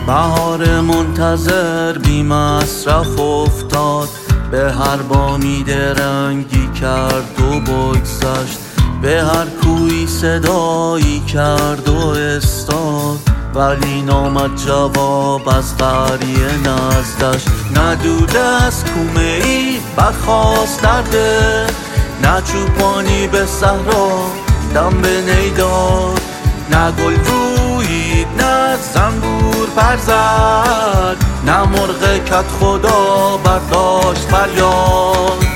بهار منتظر بی مصرف افتاد، به هر بامید رنگی کرد و بگذشت، به هر کوی صدایی کرد و استاد، ولی نامد جواب از قریه نزدش. نه دود از کومه ای برخواست درده، نه چوپانی به صحرا دم به نیداد، نه گل رویید نه زنبور پر زد، نه مرغ کت خدا برداشت فریاد.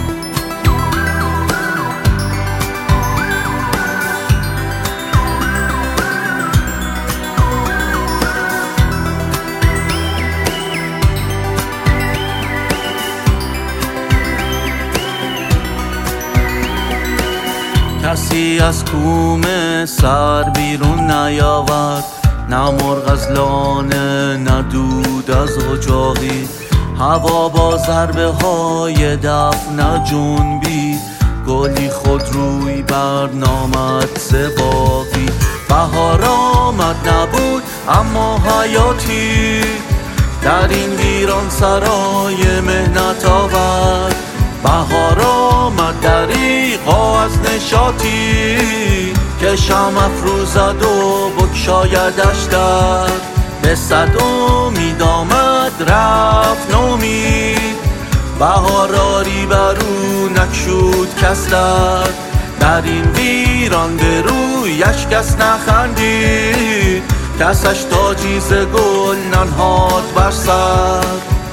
کسی از کومه سر بیرون نیاورد، نه مرغ از لانه نه دود از اجاقی، هوا با ضربه های دف نجنبید، گلی خود روی بر نامد زباقی. بهار آمد نبود اما حیاتی، در این ویران سرای مهنت آورد. بهار آمد دریغا از نشاطی، که شمع افروزد و بگشایدش در. به صد امید آمد رفت نومید، بهار آری بر او نگشود کس در این ویران به رویش کس نخندید، کسش تاجی ز گل ننهاد بر سر.